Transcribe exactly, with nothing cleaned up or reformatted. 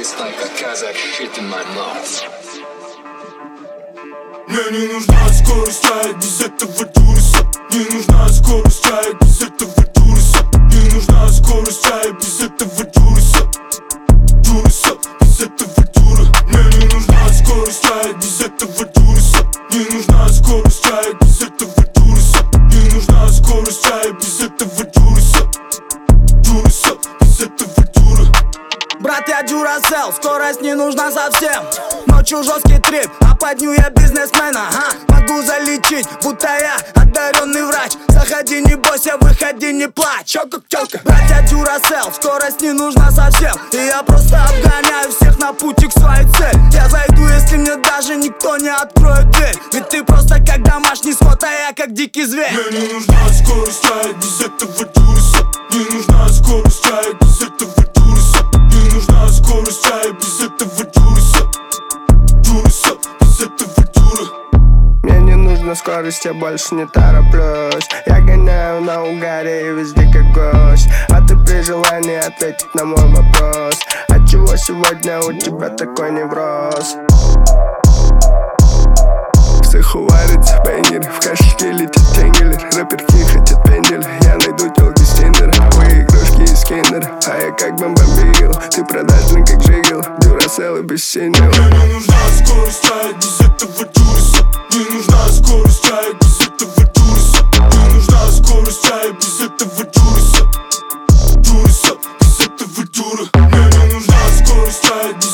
It's like a Kazakh shit in my mouth. Мне не нужна скорость, я без этого дюриса. Не нужна скорость, я без этого дюриса. Не нужна скорость, я без этого дюриса. Дюриса, без этого дюра. Мне не нужна скорость, я без этого дюриса. Не нужна скорость, я без этого дюриса. Не нужна скорость, я без этого дюриса. Дюриса, без этого дюра. Брат, я Duracell, скорость не нужна совсем. Ночью жесткий трип, а под дню я бизнесмен, ага. Могу залечить, будто я одаренный врач. Заходи, не бойся, выходи, не плачь. Чё как тёлка. Брат, я Duracell, скорость не нужна совсем. И я просто обгоняю всех на пути к своей цели. Я зайду, если мне даже никто не откроет дверь. Ведь ты просто как домашний скот, а я как дикий зверь. Мне не нужна скорость, я без этого дюриса. Не нужна скорость, я без этого дюриса. Не нужна скорость, я без этого дюриса. Дюриса, без этого дюра. Мне не нужна скорость, я больше не тороплюсь. Я гоняю на угаре и везде как гость. А ты при желании ответить на мой вопрос: отчего сегодня у тебя такой невроз? Всех уварится бенгер, в кошельке летит тенгелер. Рэперки хотят пендель, я найду телки с тиндера. Вы игрушки из киндера, а я как бомбомбил. Ты продажный как жигел, Duracell и без синего. Мне не нужна скорость, я без этого дюриса. Не нужна скорость, я без этого дюриса. Не нужна скорость, я без этого дюриса. Дюриса, без этого дюра. Мне не нужна скорость, я